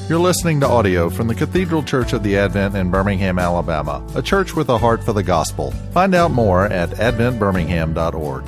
You're listening to audio from the Cathedral Church of the Advent in Birmingham, Alabama, a church with a heart for the gospel. Find out more at adventbirmingham.org.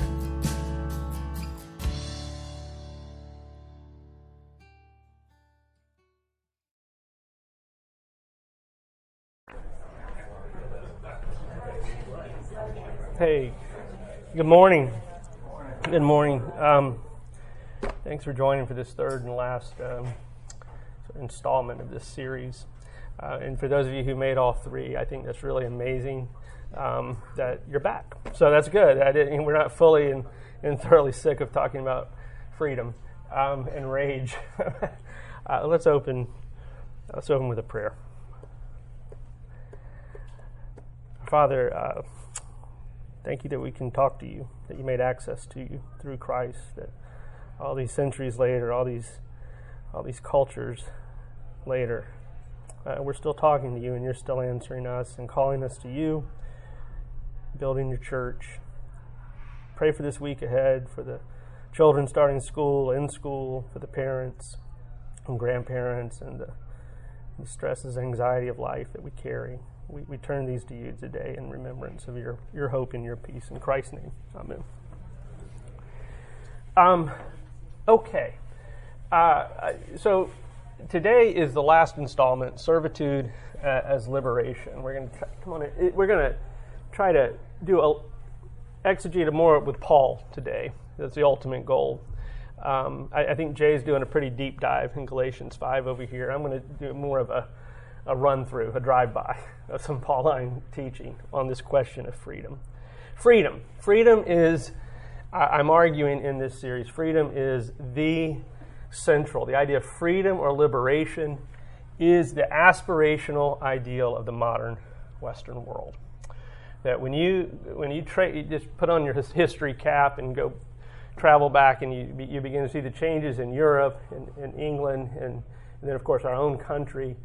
Hey, good morning. Good morning. Thanks for joining for this third and last installment of this series. And for those of you who made all three, I think that's really amazing that you're back. So that's good. We're not fully and thoroughly sick of talking about freedom and rage. Let's open with a prayer. Father, thank you that we can talk to you, that you made access to you through Christ, that all these centuries later, all these cultures later, we're still talking to you and you're still answering us and calling us to you, building your church. Pray for this week ahead, for the children starting school, in school, for the parents and grandparents and the stresses, anxiety of life that we carry. We turn these to you today in remembrance of your hope and your peace. In Christ's name, amen. Okay. So today is the last installment, Servitude as Liberation. We're going to try to exegete more with Paul today. That's the ultimate goal. I think Jay's doing a pretty deep dive in Galatians 5 over here. I'm going to do more of a run-through, a drive-by of some Pauline teaching on this question of freedom. Freedom is, I'm arguing in this series, freedom is the idea of freedom or liberation is the aspirational ideal of the modern Western world. That when you just put on your history cap and go travel back and you begin to see the changes in Europe and England and then of course our own country,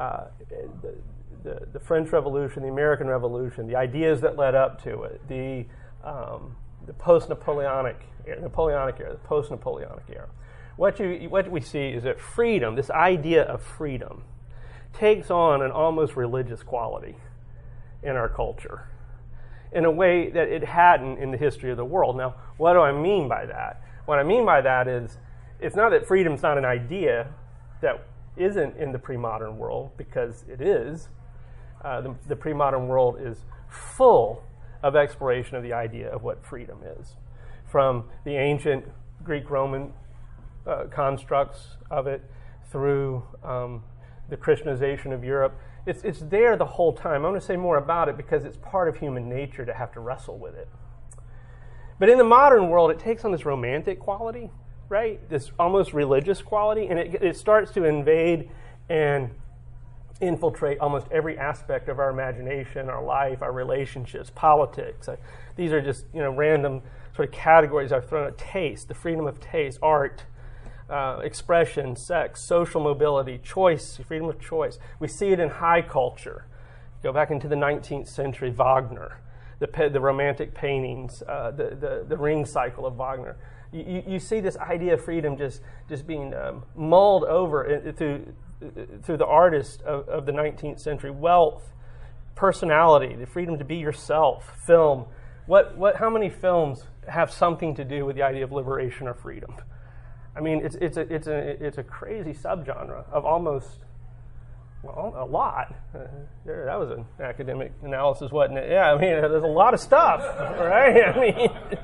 the French Revolution, the American Revolution, the ideas that led up to it, the post-Napoleonic era, the post-Napoleonic era. What we see is that freedom, this idea of freedom, takes on an almost religious quality in our culture in a way that it hadn't in the history of the world. Now, what do I mean by that? What I mean by that is it's not that freedom's not an idea that isn't in the pre-modern world, because it is. The pre-modern world is full of exploration of the idea of what freedom is. From the ancient Greek-Roman constructs of it through the Christianization of Europe. It's there the whole time. I'm going to say more about it because it's part of human nature to have to wrestle with it. But in the modern world, it takes on this romantic quality, right? This almost religious quality, and it starts to invade and infiltrate almost every aspect of our imagination, our life, our relationships, politics. These are just random sort of categories I've thrown at taste, the freedom of taste, art, expression, sex, social mobility, choice, freedom of choice. We see it in high culture. Go back into the 19th century, Wagner, the romantic paintings, the ring cycle of Wagner. You see this idea of freedom just being mulled over through the artists of the 19th century. Wealth, personality, the freedom to be yourself, film. How many films have something to do with the idea of liberation or freedom? I mean, it's a crazy subgenre of almost a lot. That was an academic analysis, wasn't it? Yeah, I mean, there's a lot of stuff, right? I mean,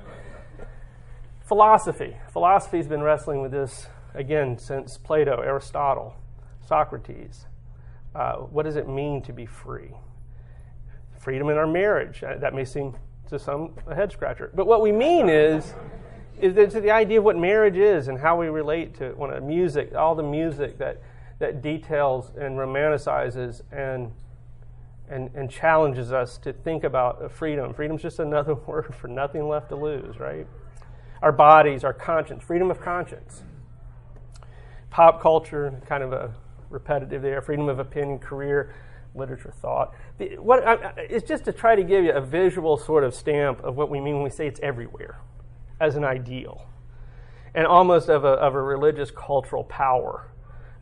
philosophy's been wrestling with this again since Plato, Aristotle, Socrates. What does it mean to be free? Freedom in our marriage. That may seem to some a head scratcher, but what we mean is it's the idea of what marriage is and how we relate to it. When all the music that details and romanticizes and challenges us to think about freedom. Freedom's just another word for nothing left to lose, right? Our bodies, our conscience, freedom of conscience. Pop culture, kind of a repetitive there, freedom of opinion, career, literature, thought. It's just to try to give you a visual sort of stamp of what we mean when we say it's everywhere as an ideal, and almost of a religious cultural power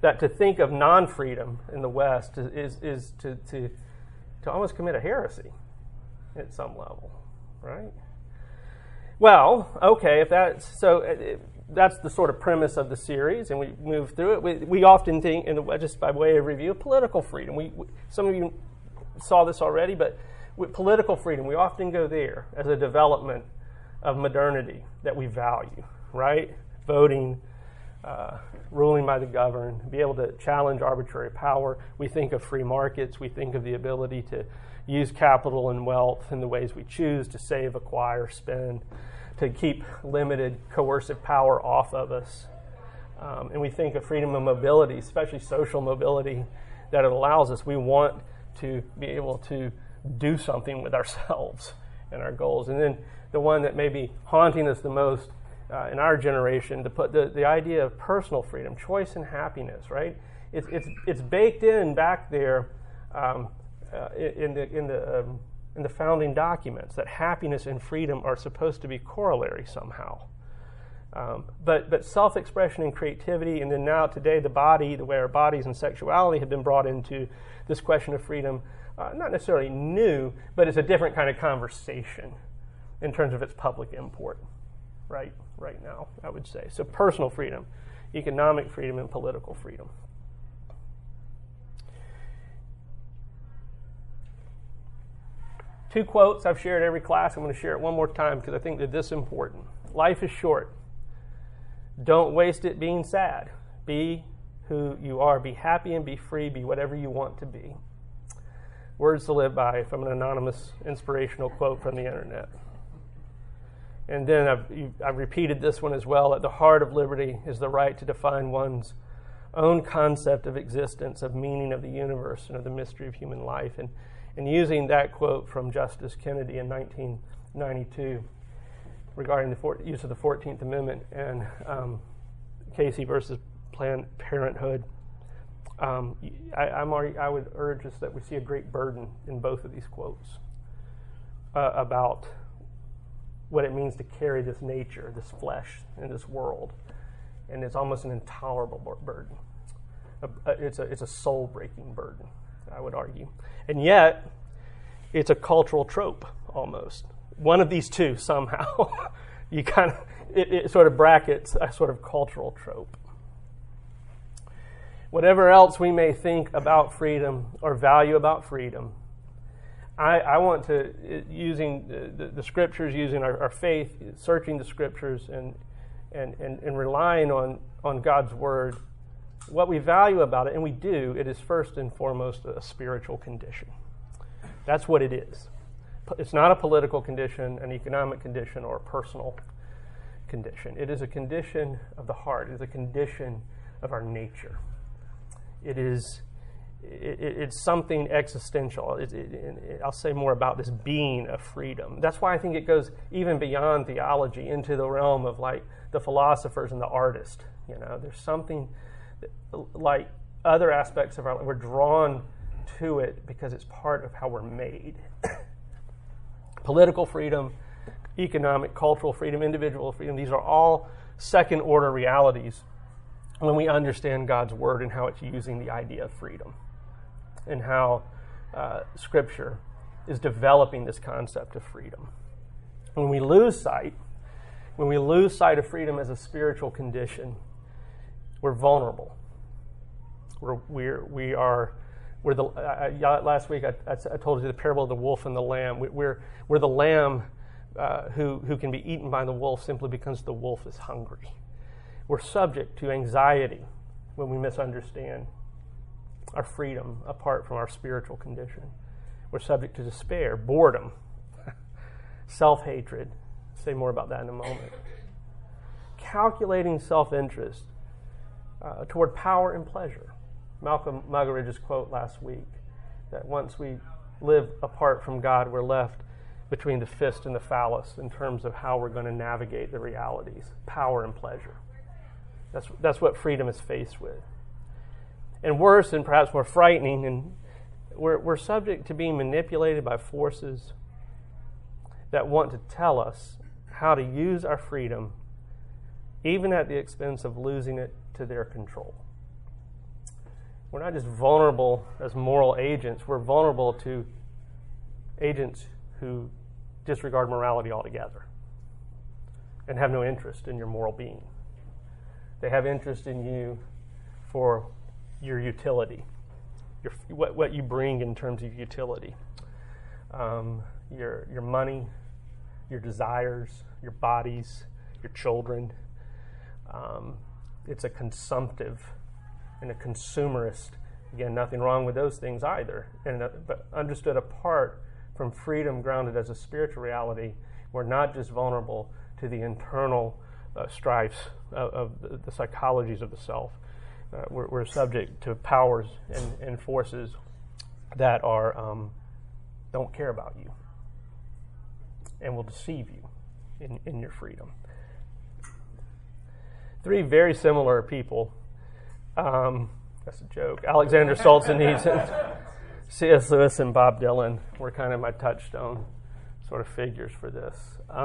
that to think of non-freedom in the West is to almost commit a heresy at some level, right? Well, okay, if that's so. That's the sort of premise of the series, and we move through it. We often think, just by way of review, political freedom. Some of you saw this already, but with political freedom, we often go there as a development of modernity that we value, right? Voting, ruling by the governed, be able to challenge arbitrary power. We think of free markets. We think of the ability to use capital and wealth in the ways we choose to save, acquire, spend, to keep limited coercive power off of us. And we think of freedom of mobility, especially social mobility, that it allows us. We want to be able to do something with ourselves and our goals. And then the one that may be haunting us the most in our generation, to put the idea of personal freedom, choice and happiness, right? It's baked in back there in the founding documents that happiness and freedom are supposed to be corollary somehow. But self-expression and creativity, and then now today the way our bodies and sexuality have been brought into this question of freedom, not necessarily new, but it's a different kind of conversation in terms of its public import, right now, I would say. So personal freedom, economic freedom, and political freedom. Two quotes I've shared every class. I'm going to share it one more time because I think they're this important. Life is short. Don't waste it being sad. Be who you are. Be happy and be free. Be whatever you want to be. Words to live by from an anonymous inspirational quote from the internet. And then I've repeated this one as well. At the heart of liberty is the right to define one's own concept of existence, of meaning of the universe, and of the mystery of human life. And using that quote from Justice Kennedy in 1992 regarding the use of the 14th Amendment and Casey versus Planned Parenthood, I would urge us that we see a great burden in both of these quotes about what it means to carry this nature, this flesh, in this world. And it's almost an intolerable burden. It's a soul-breaking burden, I would argue. And yet, it's a cultural trope, almost. One of these two, somehow. It sort of brackets a sort of cultural trope. Whatever else we may think about freedom or value about freedom, I want to, using the scriptures, using our faith, searching the scriptures and relying on God's word, what we value about it, and we do, it is first and foremost a spiritual condition. That's what it is. It's not a political condition, an economic condition, or a personal condition. It is a condition of the heart. It is a condition of our nature. It's something existential. I'll say more about this being of freedom. That's why I think it goes even beyond theology into the realm of like the philosophers and the artist. There's something like other aspects of our life. We're drawn to it because it's part of how we're made. Political freedom, economic, cultural freedom, individual freedom, these are all second-order realities when we understand God's word and how it's using the idea of freedom and how Scripture is developing this concept of freedom. When we lose sight of freedom as a spiritual condition, we're vulnerable. Last week I told you the parable of the wolf and the lamb. We're the lamb who can be eaten by the wolf simply because the wolf is hungry. We're subject to anxiety when we misunderstand our freedom apart from our spiritual condition. We're subject to despair, boredom, self-hatred. I'll say more about that in a moment. Calculating self-interest toward power and pleasure. Malcolm Muggeridge's quote last week, that once we live apart from God, we're left between the fist and the phallus in terms of how we're going to navigate the realities, power and pleasure. That's what freedom is faced with. And worse, and perhaps more frightening, and we're subject to being manipulated by forces that want to tell us how to use our freedom, even at the expense of losing it to their control. we're not just vulnerable as moral agents, we're vulnerable to agents who disregard morality altogether and have no interest in your moral being. They have interest in you for your utility, what you bring in terms of utility, your money, your desires, your bodies, your children. It's a consumptive and a consumerist. Again, nothing wrong with those things either. But understood apart from freedom grounded as a spiritual reality, we're not just vulnerable to the internal strifes of the psychologies of the self. We're subject to powers and forces that are don't care about you and will deceive you in your freedom. Three very similar people. That's a joke. Alexander Solzhenitsyn, C.S. Lewis, and Bob Dylan were kind of my touchstone sort of figures for this.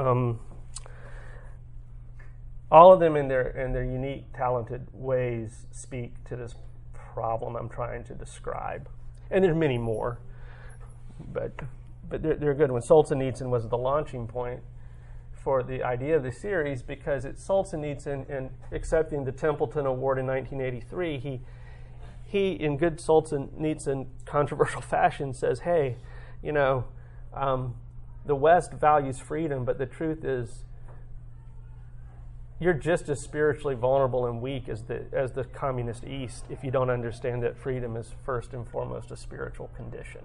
All of them in their unique, talented ways speak to this problem I'm trying to describe. And there's many more, but they're good ones. Solzhenitsyn was the launching point for the idea of the series because it's Solzhenitsyn, in accepting the Templeton Award in 1983, he in good Solzhenitsyn controversial fashion says, hey, the West values freedom, but the truth is you're just as spiritually vulnerable and weak as the communist East if you don't understand that freedom is first and foremost a spiritual condition.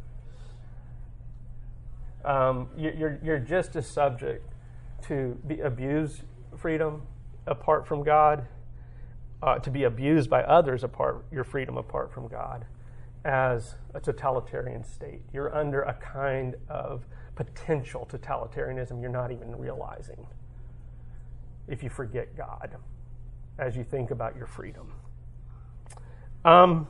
You're just as subject to abuse freedom apart from God, to be abused by others your freedom apart from God, as a totalitarian state. You're under a kind of potential totalitarianism you're not even realizing if you forget God as you think about your freedom. And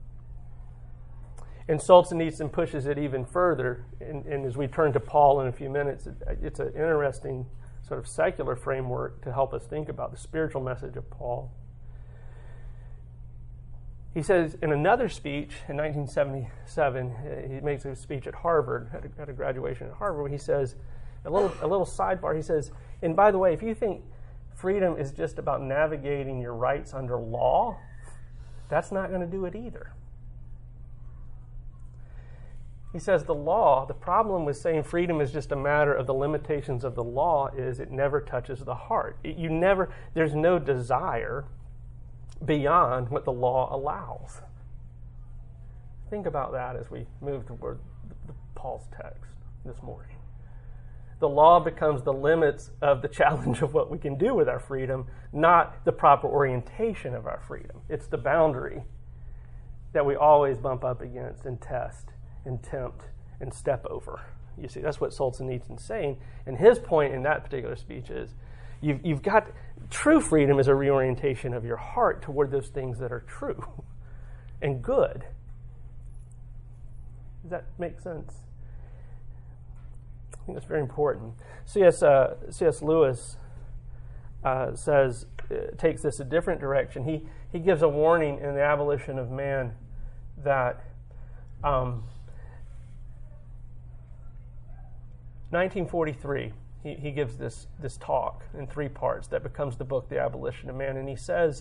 Solzhenitsyn pushes it even further, and as we turn to Paul in a few minutes, it's an interesting sort of secular framework to help us think about the spiritual message of Paul. He says in another speech in 1977, he makes a speech at Harvard, at a graduation at Harvard, where he says, a little sidebar, he says, and by the way, if you think freedom is just about navigating your rights under law, that's not going to do it either. He says the problem with saying freedom is just a matter of the limitations of the law is it never touches the heart. There's no desire beyond what the law allows. Think about that as we move toward Paul's text this morning. The law becomes the limits of the challenge of what we can do with our freedom, not the proper orientation of our freedom. It's the boundary that we always bump up against and test and tempt and step over. You see, that's what Solzhenitsyn's saying. And his point in that particular speech is, you've got true freedom is a reorientation of your heart toward those things that are true and good. Does that make sense? I think that's very important. C.S. Lewis takes this a different direction. He gives a warning in The Abolition of Man that 1943, he gives this talk in 3 parts that becomes the book, The Abolition of Man. And he says,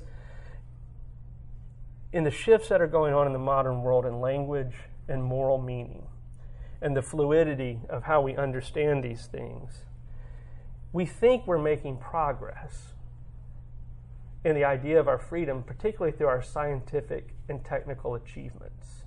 in the shifts that are going on in the modern world in language and moral meaning, and the fluidity of how we understand these things, we think we're making progress in the idea of our freedom, particularly through our scientific and technical achievements.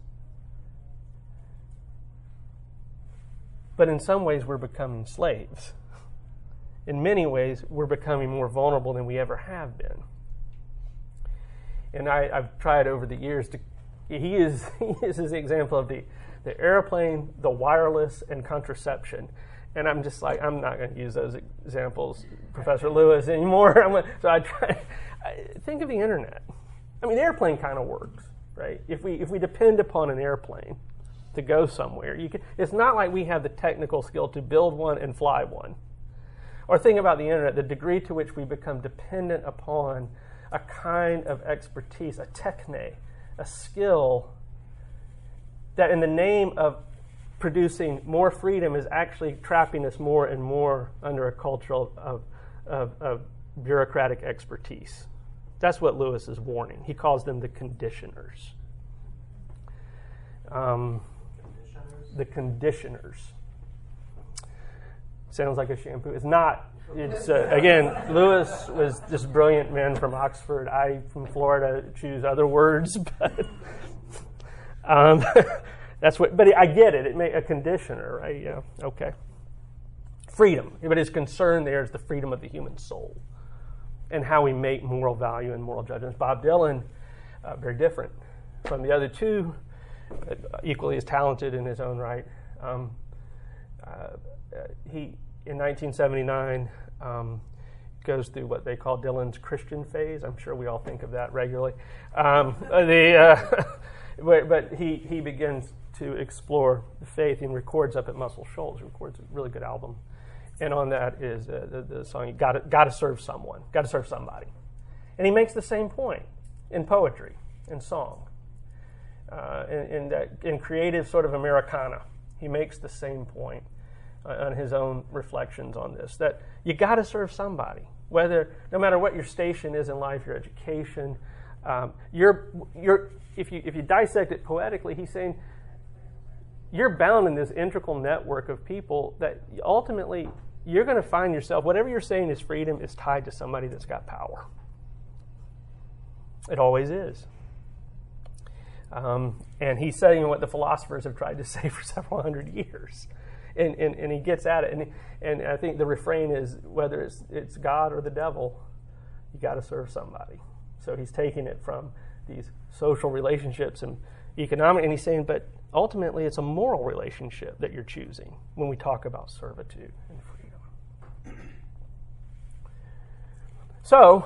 But in some ways, we're becoming slaves. In many ways, we're becoming more vulnerable than we ever have been. And I've tried over the years he is his example of the airplane, the wireless, and contraception. And I'm just like, I'm not going to use those examples, Professor Lewis, anymore. So I try. Think of the internet. I mean, the airplane kind of works, right? If we depend upon an airplane to go somewhere, it's not like we have the technical skill to build one and fly one. Or think about the internet, the degree to which we become dependent upon a kind of expertise, a techne, a skill that in the name of producing more freedom is actually trapping us more and more under a culture of bureaucratic expertise. That's what Lewis is warning. He calls them the conditioners. The conditioners. Sounds like a shampoo. It's not. It's again, Lewis was this brilliant man from Oxford. I, from Florida, choose other words, but that's what. But I get it. It may a conditioner, right? Yeah. Okay. Freedom, but his concern there is the freedom of the human soul and how we make moral value and moral judgments. Bob Dylan, very different from the other two, equally as talented in his own right. He, in 1979, goes through what they call Dylan's Christian phase. I'm sure we all think of that regularly. But he begins to explore the faith and records up at Muscle Shoals. Records a really good album. And on that is the song, you got to serve someone, got to serve somebody. And he makes the same point in poetry, in song, in creative sort of Americana. He makes the same point on his own reflections on this, that you got to serve somebody, no matter what your station is in life, your education. If you dissect it poetically, he's saying you're bound in this integral network of people that ultimately you're going to find yourself, whatever you're saying is freedom, is tied to somebody that's got power. It always is. And he's saying what the philosophers have tried to say for several hundred years. And he gets at it. And I think the refrain is, whether it's God or the devil, you got to serve somebody. So he's taking it from these social relationships and economic, and he's saying, but ultimately it's a moral relationship that you're choosing when we talk about servitude and freedom. So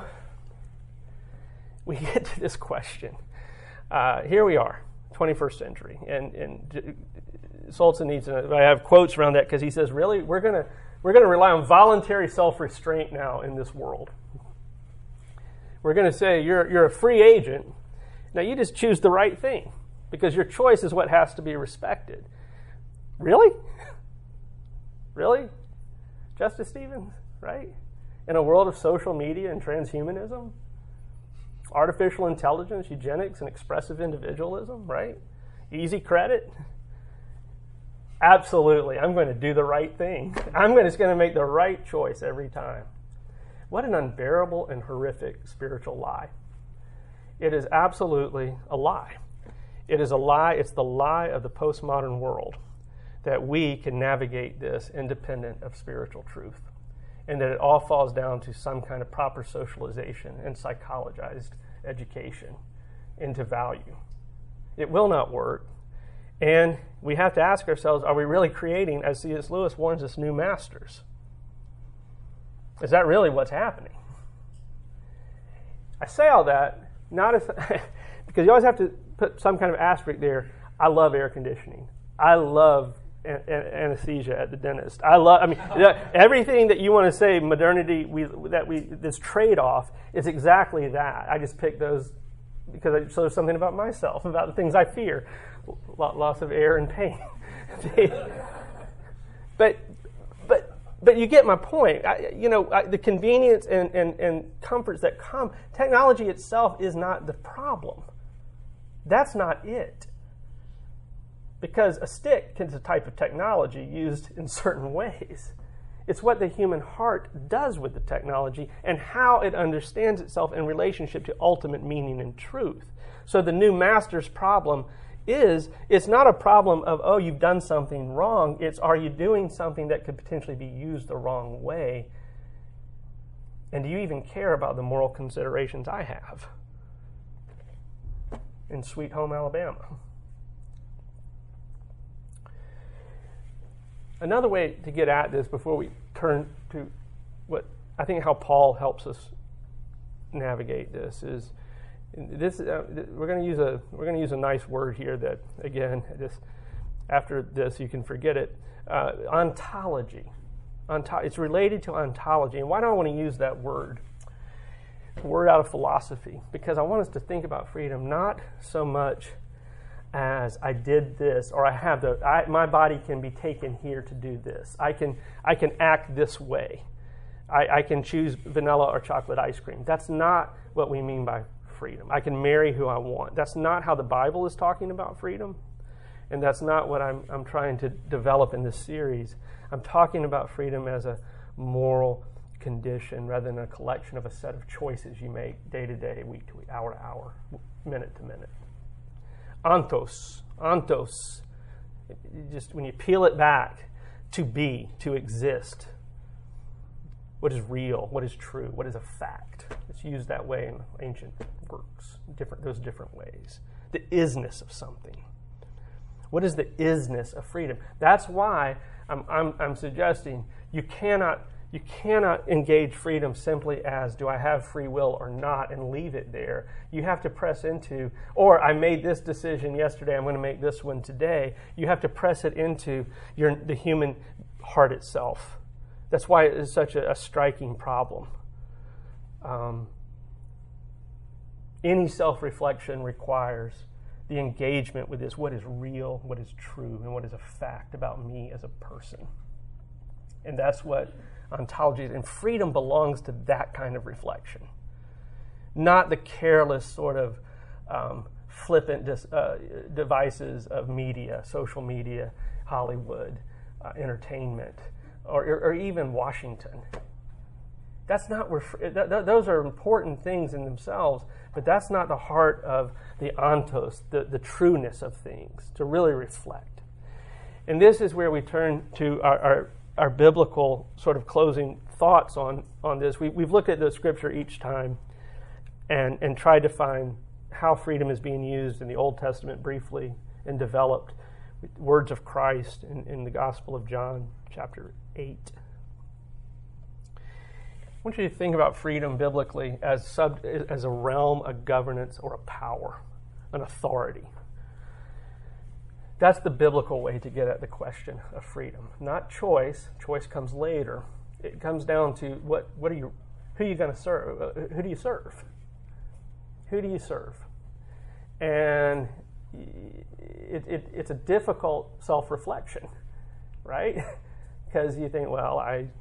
we get to this question. Here we are, 21st century, and Solzhenitsyn, I have quotes around that because he says, really, we're going to rely on voluntary self-restraint now in this world. We're going to say you're a free agent. Now you just choose the right thing because your choice is what has to be respected. Really? Really? Justice Stevens, right? In a world of social media and transhumanism, artificial intelligence, eugenics, and expressive individualism, right? Easy credit. Absolutely. I'm going to do the right thing. I'm just going to make the right choice every time. What an unbearable and horrific spiritual lie. It is absolutely a lie. It is a lie. It's the lie of the postmodern world that we can navigate this independent of spiritual truth, and that it all falls down to some kind of proper socialization and psychologized education into value. It will not work. And we have to ask ourselves, are we really creating, as C.S. Lewis warns us, new masters? Is that really what's happening? I say all that not as because you always have to put some kind of asterisk there. I love air conditioning. I love anesthesia at the dentist. Everything that you want to say modernity this trade-off is exactly that. I just picked those because so there's something about myself, about the things I fear, loss of air and pain. But you get my point. The convenience and comforts that come. Technology itself is not the problem. That's not it. Because a stick is a type of technology used in certain ways. It's what the human heart does with the technology and how it understands itself in relationship to ultimate meaning and truth. So the new master's problem it's not a problem of, oh, you've done something wrong. It's, are you doing something that could potentially be used the wrong way? And do you even care about the moral considerations I have in Sweet Home Alabama? Another way to get at this before we turn to what I think how Paul helps us navigate this is we're going to use a nice word here that, again, just after this you can forget it. Ontology. It's related to ontology. And why do I want to use that word? word out of philosophy, because I want us to think about freedom not so much as I did this, or my body can be taken here to do this. I can act this way. I can choose vanilla or chocolate ice cream. That's not what we mean by freedom. I can marry who I want. That's not how the Bible is talking about freedom, and that's not what I'm trying to develop in this series. I'm talking about freedom as a moral condition rather than a collection of a set of choices you make day to day, week to week, hour to hour, minute to minute. Ontos. Just when you peel it back, to be, to exist. What is real? What is true? What is a fact? It's used that way in ancient works, those different ways. The isness of something. What is the isness of freedom? That's why I'm suggesting you cannot engage freedom simply as, do I have free will or not, and leave it there. You have to press into, or I made this decision yesterday, I'm going to make this one today. You have to press it into the human heart itself. That's why it is such a striking problem. Any self-reflection requires the engagement with this, what is real, what is true, and what is a fact about me as a person. And that's what ontology is. And freedom belongs to that kind of reflection, not the careless sort of flippant devices of media, social media, Hollywood, entertainment, or even Washington. That's not where those are important things in themselves, but that's not the heart of the ontos, the trueness of things, to really reflect. And this is where we turn to our biblical sort of closing thoughts on this. We've looked at the scripture each time and tried to find how freedom is being used in the Old Testament briefly and developed words of Christ in the Gospel of John, chapter 8. I want you to think about freedom biblically as a realm, a governance, or a power, an authority. That's the biblical way to get at the question of freedom. Not choice. Choice comes later. It comes down to who are you going to serve? Who do you serve? Who do you serve? And it's a difficult self-reflection, right? Because you think, well,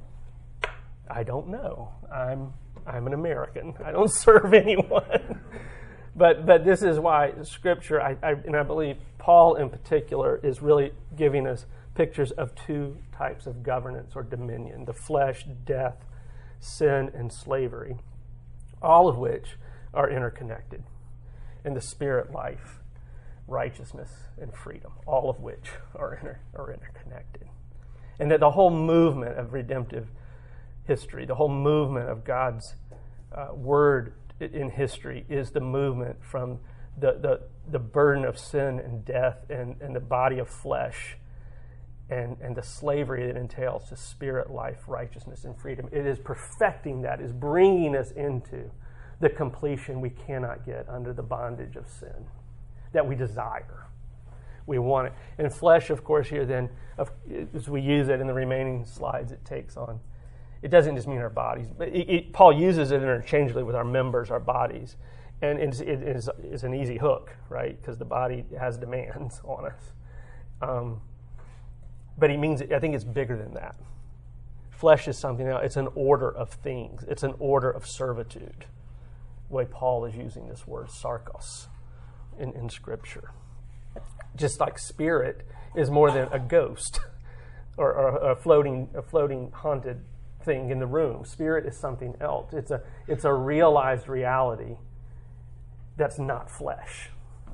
I don't know. I'm an American. I don't serve anyone. But this is why Scripture, and I believe Paul in particular, is really giving us pictures of two types of governance or dominion: the flesh, death, sin, and slavery, all of which are interconnected, and the spirit, life, righteousness, and freedom, all of which are interconnected. And that the whole movement of redemptive history, the whole movement of God's word in history, is the movement from the burden of sin and death and the body of flesh and the slavery it entails to spirit, life, righteousness, and freedom. It is perfecting that, is bringing us into the completion we cannot get under the bondage of sin that we desire. We want it. And flesh, of course, here then, as we use it in the remaining slides, it takes on. It doesn't just mean our bodies, but Paul uses it interchangeably with our members, our bodies. And it is an easy hook, right? Because the body has demands on us. But he means, I think it's bigger than that. Flesh is something else. It's an order of things. It's an order of servitude. The way Paul is using this word, sarkos, in Scripture. Just like spirit is more than a ghost or a floating haunted thing in the room. Spirit is something else. It's a realized reality that's not flesh.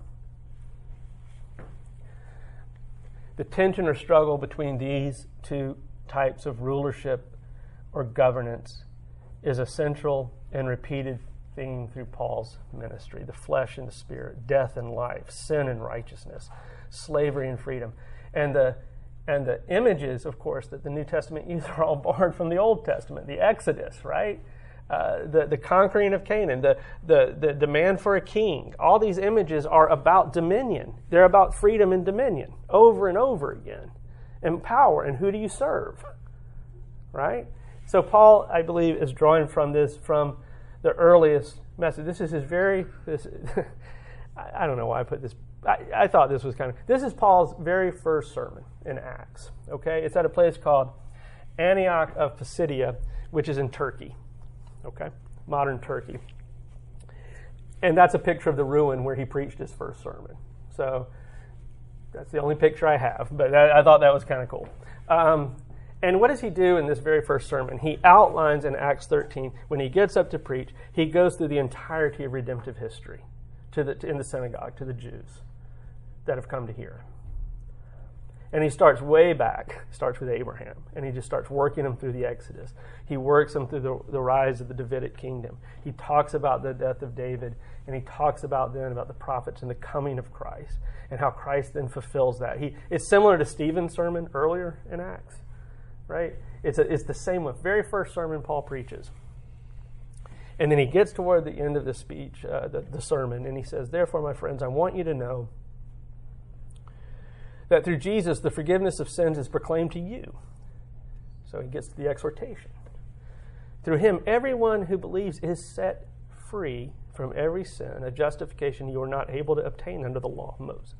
The tension or struggle between these two types of rulership or governance is a central and repeated theme through Paul's ministry: the flesh and the spirit, death and life, sin and righteousness, slavery and freedom. And the images, of course, that the New Testament uses are all borrowed from the Old Testament. The Exodus, right? The conquering of Canaan, the demand for a king. All these images are about dominion. They're about freedom and dominion over and over again. And power. And who do you serve? Right? So Paul, I believe, is drawing from this, from the earliest message. This is his I don't know why I put this. I thought this was this is Paul's very first sermon in Acts. Okay, it's at a place called Antioch of Pisidia, which is in Turkey. Okay, modern Turkey. And that's a picture of the ruin where he preached his first sermon. So that's the only picture I have, but I thought that was kind of cool. And what does he do in this very first sermon? He outlines in Acts 13, when he gets up to preach, he goes through the entirety of redemptive history in the synagogue to the Jews that have come to hear. And he starts way back, starts with Abraham, and he just starts working them through the Exodus. He works them through the rise of the Davidic kingdom. He talks about the death of David, and he talks about the prophets and the coming of Christ, and how Christ then fulfills that. It's similar to Stephen's sermon earlier in Acts, right? It's the same one, very first sermon Paul preaches. And then he gets toward the end of the speech, the sermon, and he says, "Therefore, my friends, I want you to know that through Jesus, the forgiveness of sins is proclaimed to you." So he gets to the exhortation. "Through him, everyone who believes is set free from every sin, a justification you are not able to obtain under the law of Moses."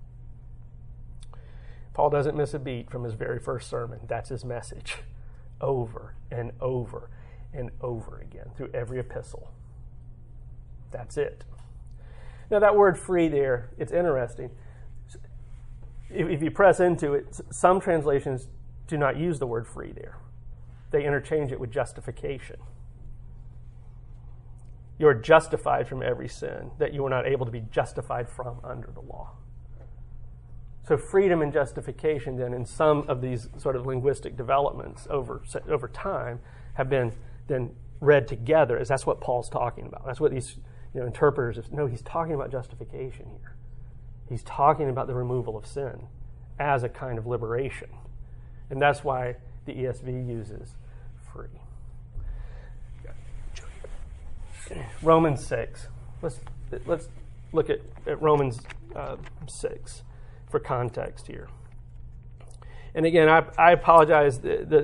Paul doesn't miss a beat from his very first sermon. That's his message, over and over and over again, through every epistle. That's it. Now, that word free there, it's interesting. If you press into it, some translations do not use the word free there. They interchange it with justification. You are justified from every sin that you were not able to be justified from under the law. So freedom and justification then in some of these sort of linguistic developments over time have been then read together, as that's what Paul's talking about. That's what these interpreters, no, he's talking about justification here. He's talking about the removal of sin as a kind of liberation. And that's why the ESV uses free. Romans 6. Let's look at Romans 6 for context here. And again, I apologize.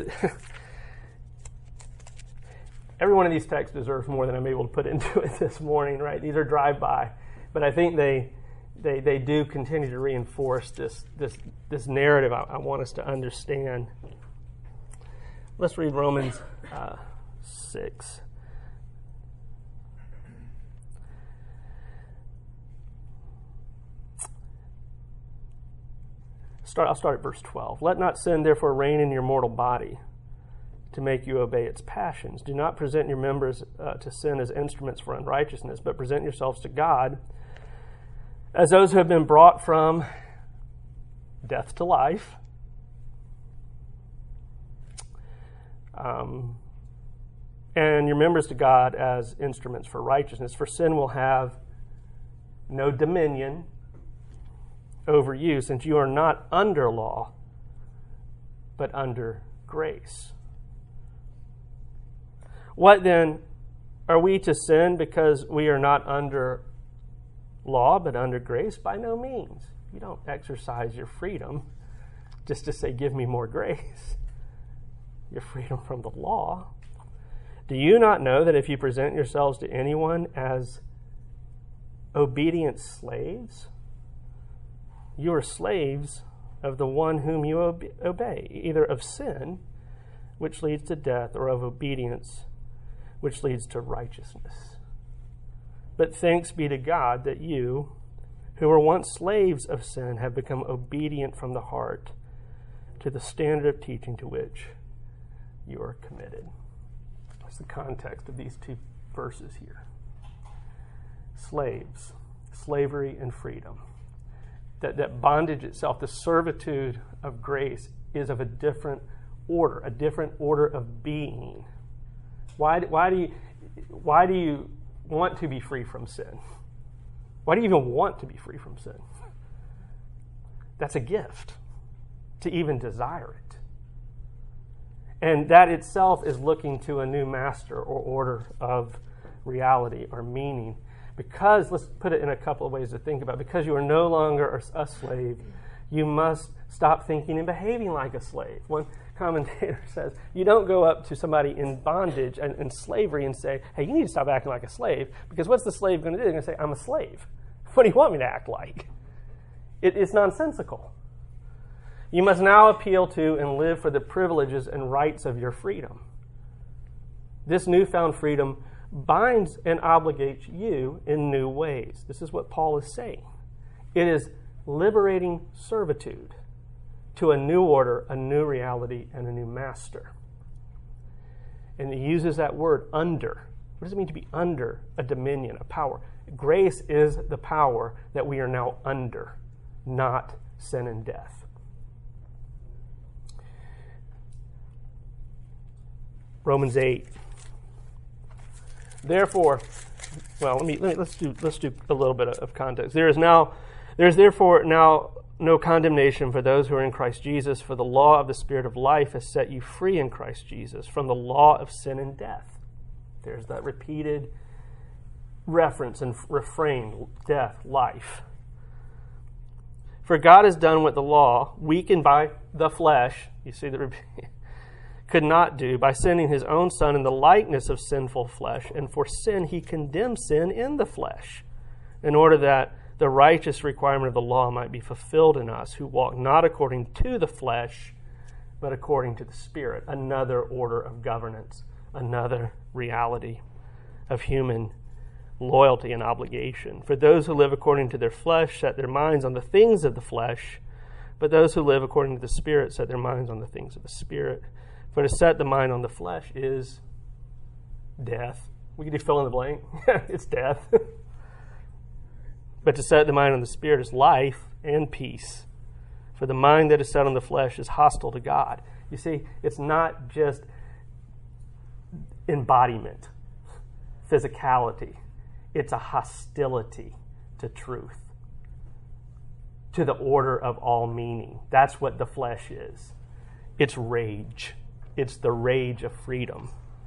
Every one of these texts deserves more than I'm able to put into it this morning, right? These are drive-by. But I think they do continue to reinforce this narrative I want us to understand. Let's read Romans 6. I'll start at verse 12. "Let not sin therefore reign in your mortal body, to make you obey its passions. Do not present your members to sin as instruments for unrighteousness, but present yourselves to God as those who have been brought from death to life, and your members to God as instruments for righteousness. For sin will have no dominion over you, since you are not under law, but under grace. What then? Are we to sin because we are not under law, but under grace? By no means. You don't exercise your freedom just to say, give me more grace. Your freedom from the law. Do you not know that if you present yourselves to anyone as obedient slaves, you are slaves of the one whom you obey, either of sin, which leads to death, or of obedience, which leads to righteousness? But thanks be to God that you, who were once slaves of sin, have become obedient from the heart to the standard of teaching to which you are committed." That's the context of these two verses here. Slaves, slavery and freedom. That bondage itself, the servitude of grace, is of a different order of being. Why do you want to be free from sin? Why do you even want to be free from sin? That's a gift, to even desire it. And that itself is looking to a new master or order of reality or meaning. Because, let's put it in a couple of ways to think about it, because you are no longer a slave, you must stop thinking and behaving like a slave. commentator says, you don't go up to somebody in bondage and in slavery and say, hey, you need to stop acting like a slave, because what's the slave going to do? They're going to say, I'm a slave. What do you want me to act like? It's nonsensical. You must now appeal to and live for the privileges and rights of your freedom. This newfound freedom binds and obligates you in new ways. This is what Paul is saying. It is liberating servitude to a new order, a new reality, and a new master. And he uses that word, under. What does it mean to be under a dominion, a power? Grace is the power that we are now under, not sin and death. Romans 8. Therefore, well, let's do a little bit of context. There's therefore now no condemnation for those who are in Christ Jesus, for the law of the Spirit of life has set you free in Christ Jesus from the law of sin and death. There's that repeated reference and refrain, death, life. For God has done what the law, weakened by the flesh, you see the could not do by sending his own Son in the likeness of sinful flesh, and for sin he condemned sin in the flesh, in order that the righteous requirement of the law might be fulfilled in us, who walk not according to the flesh, but according to the Spirit. Another order of governance, another reality of human loyalty and obligation. For those who live according to their flesh set their minds on the things of the flesh, but those who live according to the Spirit set their minds on the things of the Spirit. For to set the mind on the flesh is death. We can do fill in the blank. It's death. But to set the mind on the Spirit is life and peace. For the mind that is set on the flesh is hostile to God. You see, it's not just embodiment, physicality. It's a hostility to truth, to the order of all meaning. That's what the flesh is. It's rage. It's the rage of freedom.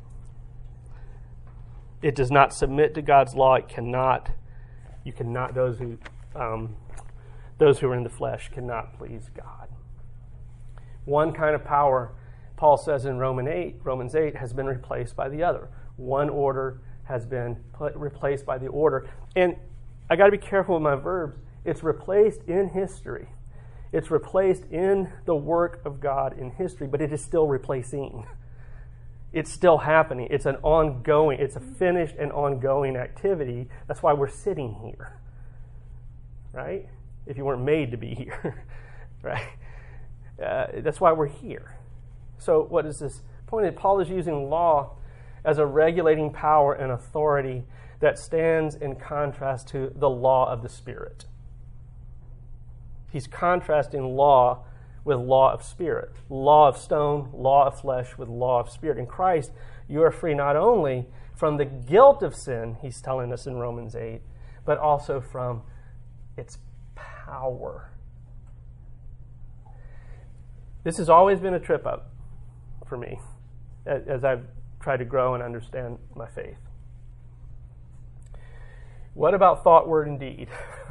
It does not submit to God's law. It cannot. You cannot. Those who are in the flesh cannot please God. One kind of power, Paul says in Romans 8, has been replaced by the other. One order has been replaced by the order. And I got to be careful with my verbs. It's replaced in history. It's replaced in the work of God in history, but it is still replacing. It's still happening. It's a finished and ongoing activity. That's why we're sitting here, right? If you weren't made to be here, right? That's why we're here. So what is this point? Paul is using law as a regulating power and authority that stands in contrast to the law of the Spirit. He's contrasting law with law of spirit. Law of stone, law of flesh with law of spirit. In Christ, you are free not only from the guilt of sin, he's telling us in Romans 8, but also from its power. This has always been a trip up for me as I've tried to grow and understand my faith. What about thought, word, and deed?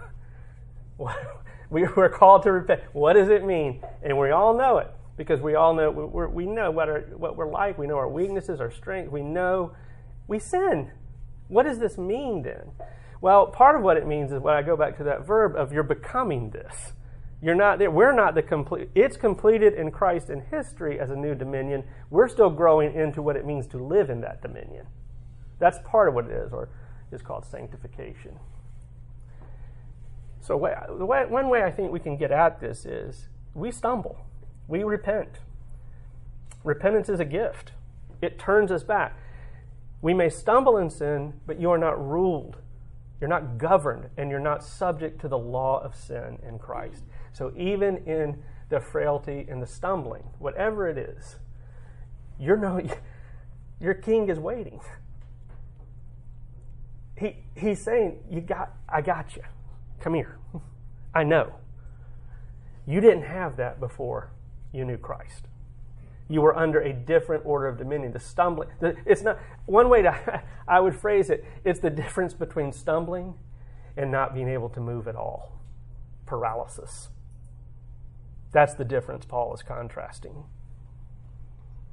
We were called to repent. What does it mean? And we all know it, because we all know we know what we're like. We know our weaknesses, our strengths. We know we sin. What does this mean then? Well, part of what it means is when I go back to that verb of you're becoming this. You're not there. We're not the complete. It's completed in Christ in history as a new dominion. We're still growing into what it means to live in that dominion. That's part of what it is, or is called sanctification. So one way I think we can get at this is we stumble. We repent. Repentance is a gift. It turns us back. We may stumble in sin, but you are not ruled. You're not governed, and you're not subject to the law of sin in Christ. So even in the frailty and the stumbling, whatever it is, your king is waiting. He's saying, I got you. Come here. I know. You didn't have that before you knew Christ. You were under a different order of dominion. The stumbling, it's not one way I would phrase it. It's the difference between stumbling and not being able to move at all. Paralysis. That's the difference Paul is contrasting.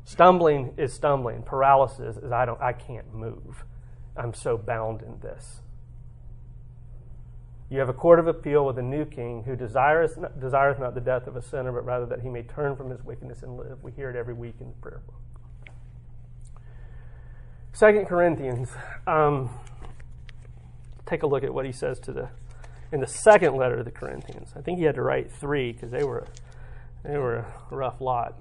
Stumbling is stumbling. Paralysis is I can't move. I'm so bound in this. You have a court of appeal with a new king who desireth not the death of a sinner, but rather that he may turn from his wickedness and live. We hear it every week in the prayer book. 2 Corinthians. Take a look at what he says in the second letter to the Corinthians. I think he had to write 3 because they were a rough lot.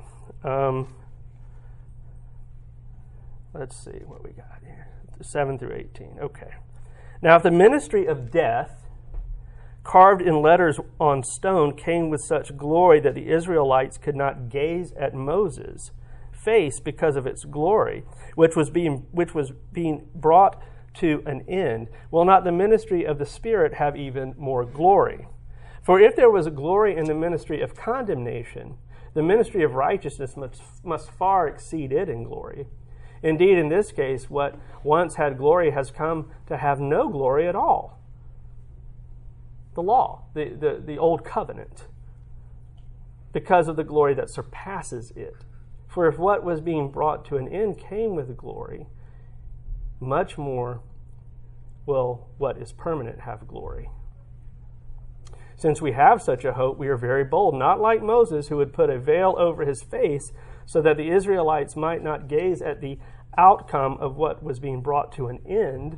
Let's see what we got here. 7 through 18. Okay. Now, if the ministry of death, carved in letters on stone, came with such glory that the Israelites could not gaze at Moses' face because of its glory, which was being brought to an end, will not the ministry of the Spirit have even more glory? For if there was a glory in the ministry of condemnation, the ministry of righteousness must far exceed it in glory. Indeed, in this case, what once had glory has come to have no glory at all. The law, the old covenant, because of the glory that surpasses it. For if what was being brought to an end came with glory, much more will what is permanent have glory. Since we have such a hope, we are very bold, not like Moses, who would put a veil over his face so that the Israelites might not gaze at the outcome of what was being brought to an end,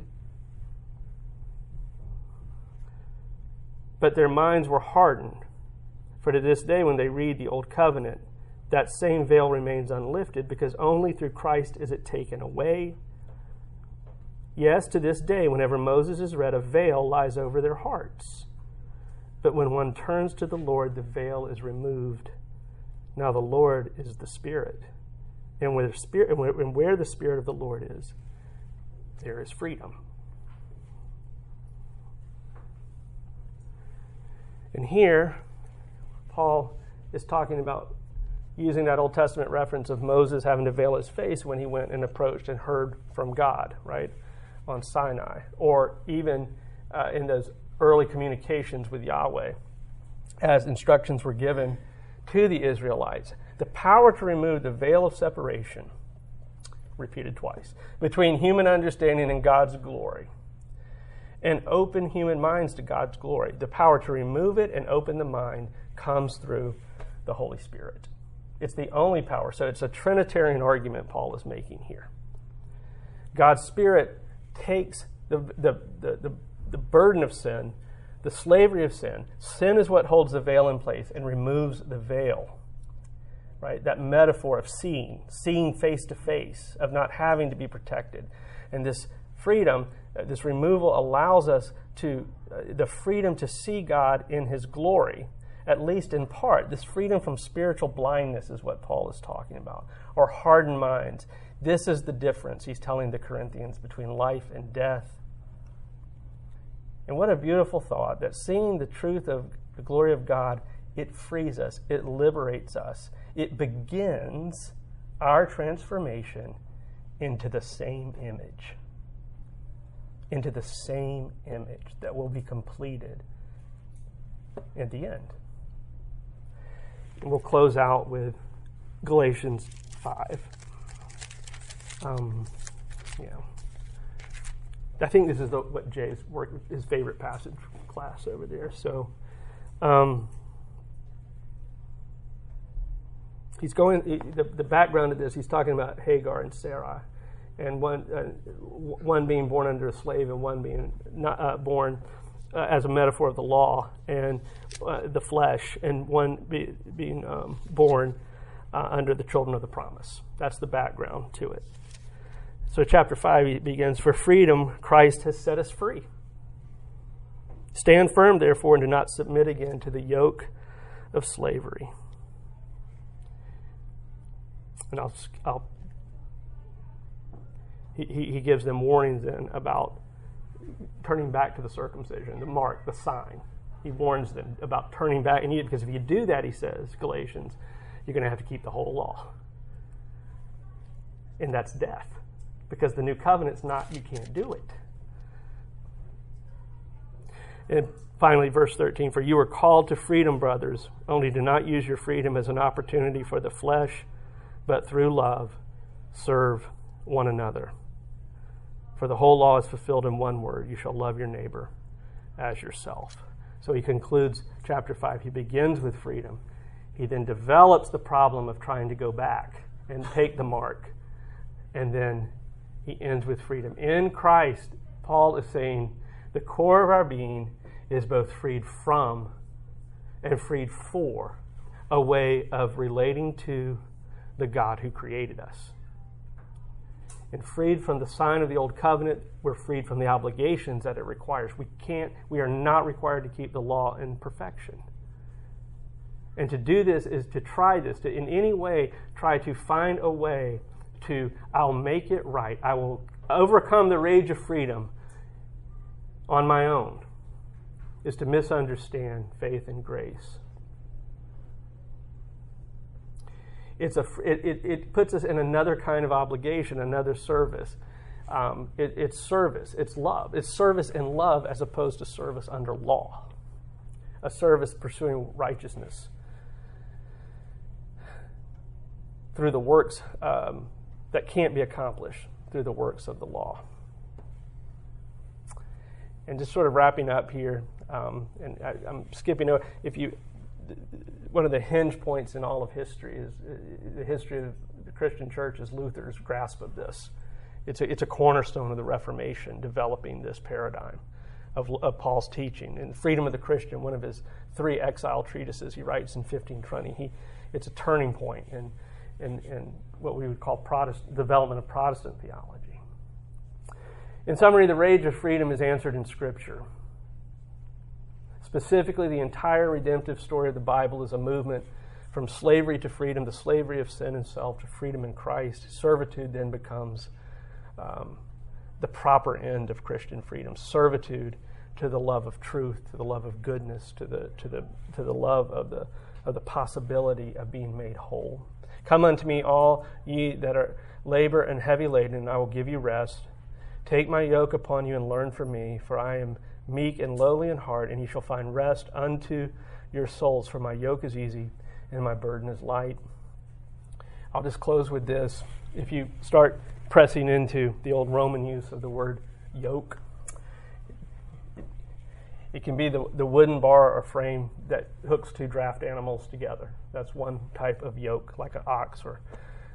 but their minds were hardened. For to this day, when they read the Old Covenant, that same veil remains unlifted, because only through Christ is it taken away. Yes, to this day, whenever Moses is read, a veil lies over their hearts. But when one turns to the Lord, the veil is removed. Now the Lord is the Spirit. And where the Spirit of the Lord is, there is freedom. And here, Paul is talking about using that Old Testament reference of Moses having to veil his face when he went and approached and heard from God, right, on Sinai, or even in those early communications with Yahweh as instructions were given to the Israelites. The power to remove the veil of separation, repeated twice, between human understanding and God's glory, and open human minds to God's glory. The power to remove it and open the mind comes through the Holy Spirit. It's the only power. So it's a Trinitarian argument Paul is making here. God's Spirit takes the burden of sin, the slavery of sin. Sin is what holds the veil in place and removes the veil. Right? That metaphor of seeing face to face, of not having to be protected. And this freedom, this removal allows us the freedom to see God in His glory, at least in part. This freedom from spiritual blindness is what Paul is talking about, or hardened minds. This is the difference, he's telling the Corinthians, between life and death. And what a beautiful thought, that seeing the truth of the glory of God, it frees us, it liberates us. It begins our transformation into the same image. Into the same image that will be completed at the end. And we'll close out with Galatians 5. I think this is what Jay's his favorite passage class over there. So, he's going. The background of this, he's talking about Hagar and Sarah, and one being born under a slave, and one being not born as a metaphor of the law and the flesh, and one being born under the children of the promise. That's the background to it. So chapter 5 begins, "For freedom Christ has set us free. Stand firm, therefore, and do not submit again to the yoke of slavery." And he gives them warnings then about turning back to the circumcision, the mark, the sign. He warns them about turning back, because if you do that, he says, Galatians, you're going to have to keep the whole law. And that's death. Because the new covenant's not, you can't do it. And finally, verse 13, "For you are called to freedom, brothers, only do not use your freedom as an opportunity for the flesh, but through love serve one another. For the whole law is fulfilled in one word: you shall love your neighbor as yourself. So he concludes chapter 5. He begins with freedom. He then develops the problem of trying to go back and take the mark. And then he ends with freedom. In Christ, Paul is saying the core of our being is both freed from and freed for a way of relating to the God who created us. And freed from the sign of the old covenant, we're freed from the obligations that it requires. We are not required to keep the law in perfection. And to do this is to try this, to in any way try to find a way to, I'll make it right. I will overcome the rage of freedom on my own, is to misunderstand faith and grace. It puts us in another kind of obligation, another service. It's service, it's love. It's service and love as opposed to service under law. A service pursuing righteousness through the works that can't be accomplished through the works of the law. And just sort of wrapping up here, and I'm skipping over. One of the hinge points in all of history is the history of the Christian church is Luther's grasp of this. It's a cornerstone of the Reformation, developing this paradigm of Paul's teaching. And Freedom of the Christian, one of his 3 exile treatises he writes in 1520, it's a turning point in what we would call development of Protestant theology. In summary, the rage of freedom is answered in Scripture. Specifically, the entire redemptive story of the Bible is a movement from slavery to freedom, the slavery of sin and self to freedom in Christ. Servitude then becomes the proper end of Christian freedom. Servitude to the love of truth, to the love of goodness, to the love of the possibility of being made whole. Come unto me, all ye that are labor and heavy laden, and I will give you rest. Take my yoke upon you and learn from me, for I am meek and lowly in heart, and you shall find rest unto your souls. For my yoke is easy and my burden is light. I'll just close with this. If you start pressing into the old Roman use of the word yoke, it can be the wooden bar or frame that hooks 2 draft animals together. That's one type of yoke, like an ox or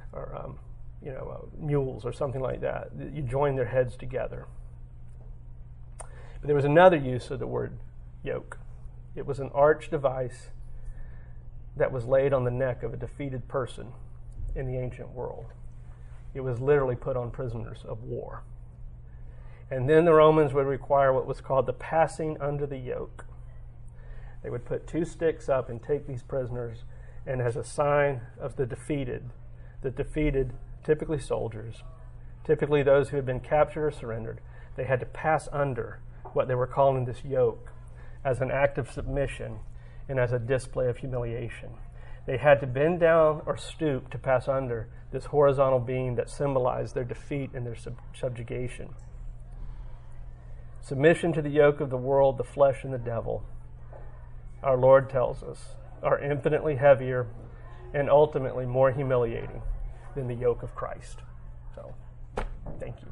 mules or something like that. You join their heads together. But there was another use of the word yoke. It was an arch device that was laid on the neck of a defeated person in the ancient world. It was literally put on prisoners of war. And then the Romans would require what was called the passing under the yoke. They would put 2 sticks up and take these prisoners, and as a sign of the defeated, typically soldiers, typically those who had been captured or surrendered, they had to pass under what they were calling this yoke as an act of submission and as a display of humiliation. They had to bend down or stoop to pass under this horizontal beam that symbolized their defeat and their subjugation. Submission to the yoke of the world, the flesh, and the devil, our Lord tells us, are infinitely heavier and ultimately more humiliating than the yoke of Christ. So, thank you.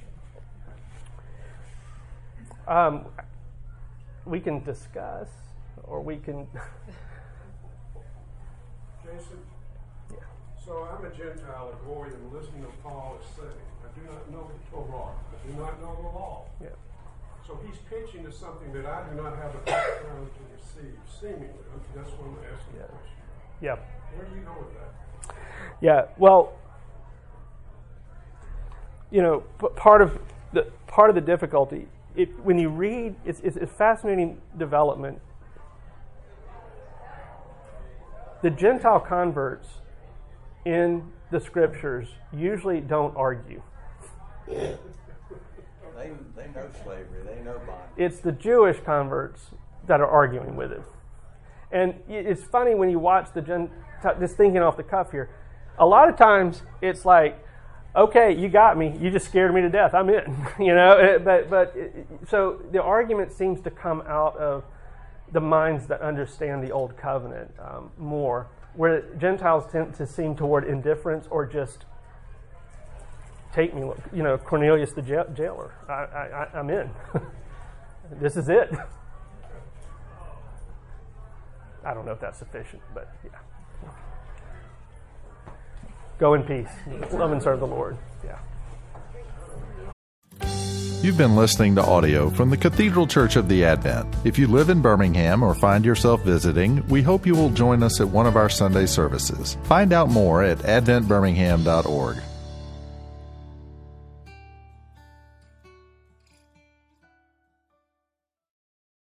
We can discuss, or we can... Jason? Yeah. So I'm a Gentile at Goy and listening to Paul is saying, I do not know the Torah. I do not know the law. Yeah. So he's pitching to something that I do not have a background to receive, seemingly. That's why I'm asking the question. Yeah. Where do you go with that? Yeah. Well, part of the difficulty, when you read, it's a fascinating development. The Gentile converts in the Scriptures usually don't argue. They know slavery. They know bondage. It's the Jewish converts that are arguing with it. And it's funny when you watch just thinking off the cuff here, a lot of times it's like, okay, you got me. You just scared me to death. I'm in. So the argument seems to come out of the minds that understand the Old Covenant more, where Gentiles tend to seem toward indifference or just take me, Cornelius the jailer. I'm in. This is it. I don't know if that's sufficient, but yeah. Go in peace. Love and serve the Lord. Yeah. You've been listening to audio from the Cathedral Church of the Advent. If you live in Birmingham or find yourself visiting, we hope you will join us at one of our Sunday services. Find out more at adventbirmingham.org.